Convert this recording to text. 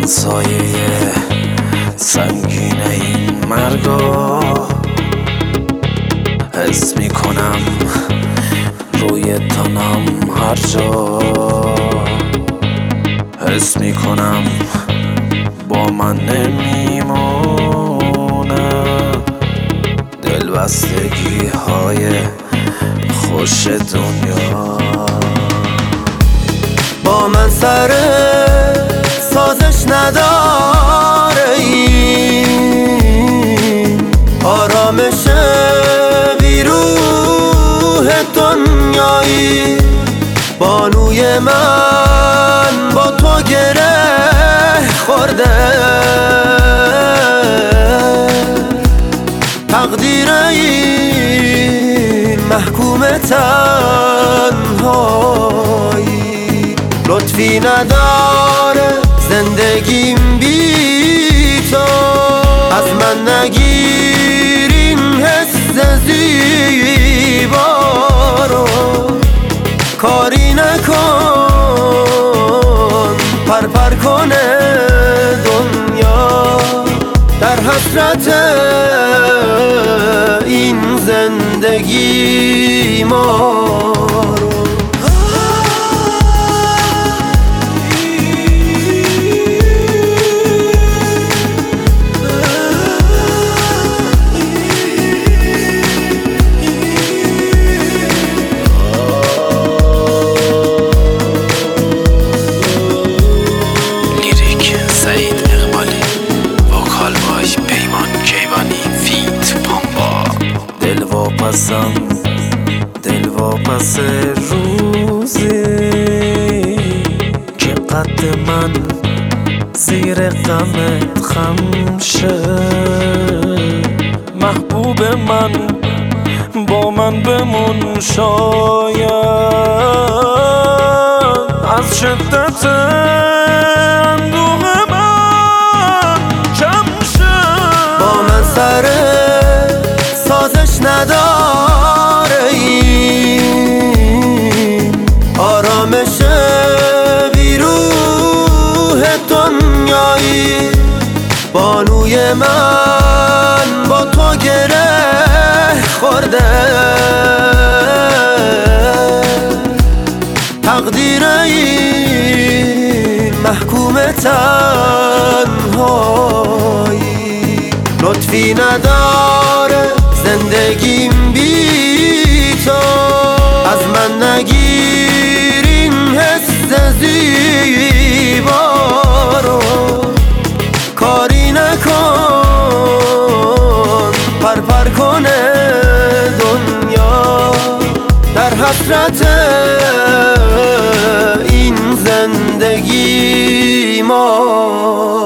من سایه سنگین این مرگا حس میکنم روی تنم هر جا حس میکنم با من نمیمونه دلبستگی های خوش دنیا با من سر سازش نداره این آرامش بیروح دنیایی بانوی من با تو گره خورده تقدیر این محکوم تنهایی لطفی نداره زندگیم بی تو از من نگیر این حس زیبا رو کاری نکن پر کنه دنیا در حسرت این زندگی ما رو دل واپس روزی که قد من زیر غمت خم شه محبوب من با من بمون شاید از شدت اندوه من کم شه با من سر سازش نداره این آرامش بیروح دنیایی بانوی من با تو گره خورده تقدیر این محکوم تنهایی لطفی نداره زندگیم بی تو از من نگیر این حس زیبا رو کاری نکن پر کنه دنیا در حسرت این زندگی ما